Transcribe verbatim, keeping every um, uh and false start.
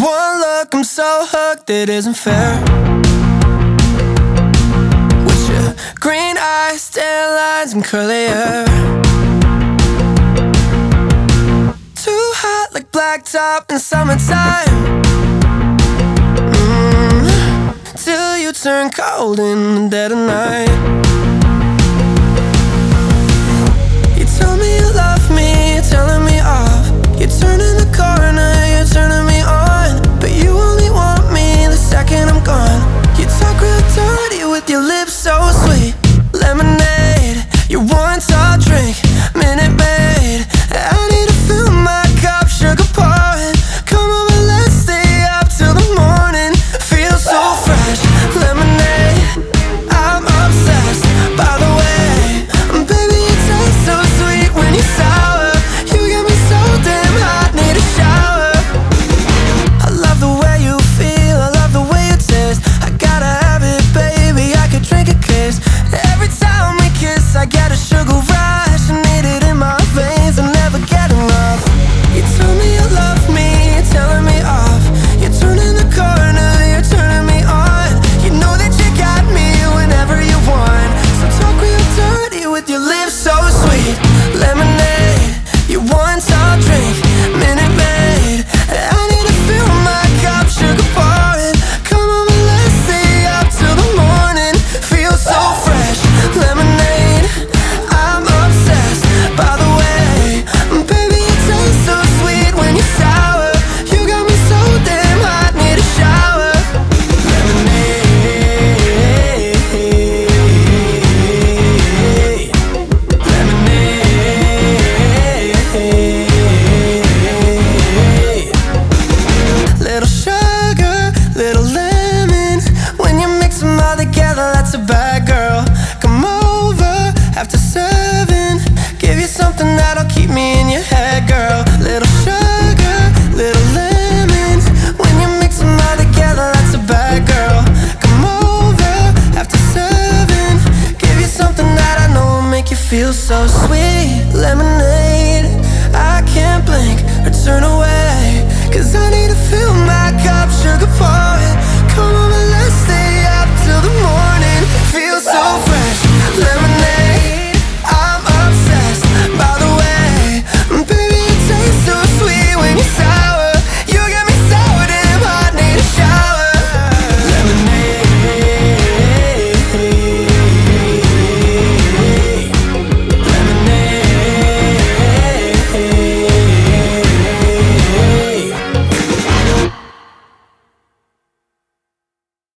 one look, I'm so hooked, it isn't fair. With your green eyes, tan lines, and curly hair. Too hot like blacktop in summertime. mm, Till you turn cold in the dead of night. You tell me you love me, you're telling me off. You turn in the corner, you're turning me on. But you only want me the second I'm gone. You talk real dirty with your lips so sweet. Lemonade, your one tall drink, Minute Maid. I need to fill my cup, sugar pouring. Come over, let's stay up till the morning. Feel so fresh, lemonade, I'm obsessed. By the way, baby, you taste so sweet when you're sour. You get me so damn hot, need a shower. I love the way you feel, I love the way you taste. I gotta have it, baby, I could drink a case. Every time we kiss, I get a sugar rush. I need it in my veins, I never get enough. You tell me you love me, you're telling me off. You turn in the corner, you're turning me on. You know that you got me whenever you want. So talk real dirty with your lips so sweet. Lemonade, your one tall drink, Minute Maid. I need to fill my cup, sugar pouring. Come on, let's stay up till the morning. Feel so fresh, lemonade, I'm obsessed. By the way, baby, you taste so sweet when you're sour. You got me so damn hot, need a shower. Lemonade, lemonade. Little sugar, little lemon. When you mix them all together, that's a bad girl. Come over after seven. Give you something that'll keep me in your head, girl. Little sugar, little lemon. When you mix them all together, that's a bad girl. Come over after seven. Give you something that I know will make you feel so sweet. Lemonade.